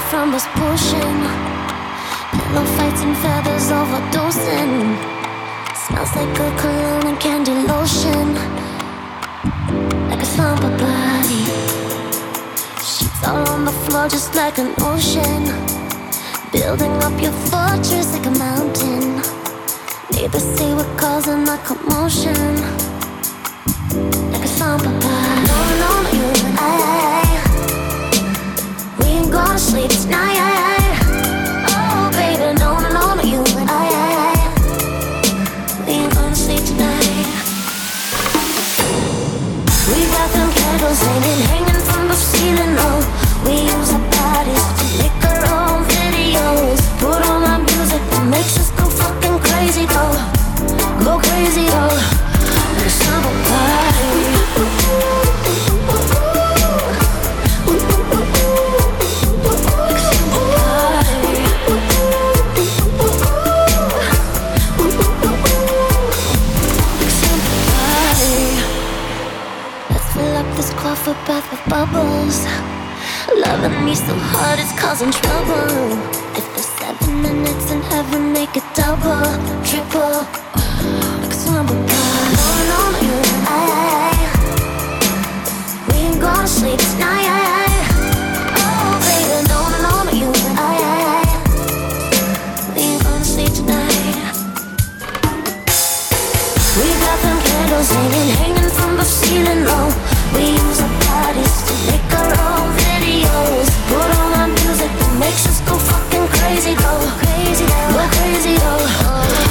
from us pushing. Pillow fights and feathers overdosing. Smells like a cologne and candy lotion. Like a slumber body. Sheets all on the floor just like an ocean. Building up your fortress like a mountain. Neighbors say we're causing a commotion. Like a slumber body. No, no, no, you and I. We ain't gonna sleep tonight. Oh, baby, no, no, no, no, you and I. We ain't gonna sleep tonight. We got them candles hanging from the ceiling. Oh, we use our bodies to make our own videos. Put on our music that makes us go fucking crazy, though. Go crazy, though. Like a summer party. This coffee bath with bubbles. Loving me so hard it's causing trouble. If there's 7 minutes in heaven, make it double, triple. Like a slumber party. No, no, no, you and I. We ain't gonna sleep tonight. Oh, baby, no, no, no, no, you and I. We ain't gonna sleep tonight. We got them candles hanging from the ceiling. Oh, we use our bodies to make our own videos. Put on our music that makes us go fucking crazy, go crazy, go crazy, go.